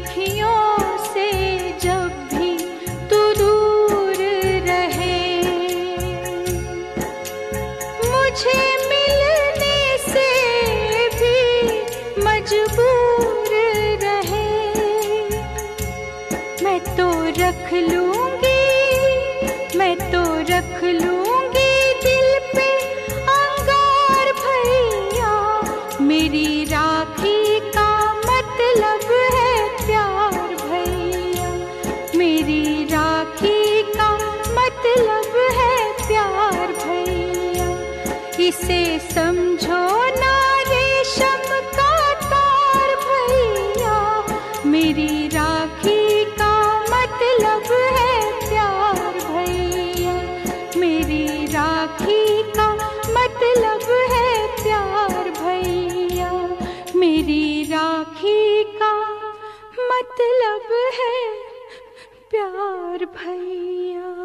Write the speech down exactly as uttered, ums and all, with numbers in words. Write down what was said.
अखियों से जब भी तू दूर रहे, मुझे मिलने से भी मजबूर रहे, मैं तो रख लूंगी, मैं तो रख लूंगी दिल पे अंगार भैया। मेरी राखी का मतलब है प्यार भैया, मेरी राखी का मतलब है प्यार भैया। इसे समझो ना रेशम का तार भैया, मेरी राखी का मतलब है प्यार भैया, मेरी राखी का मतलब है प्यार भैया, मेरी राखी का मतलब है प्यार भैया।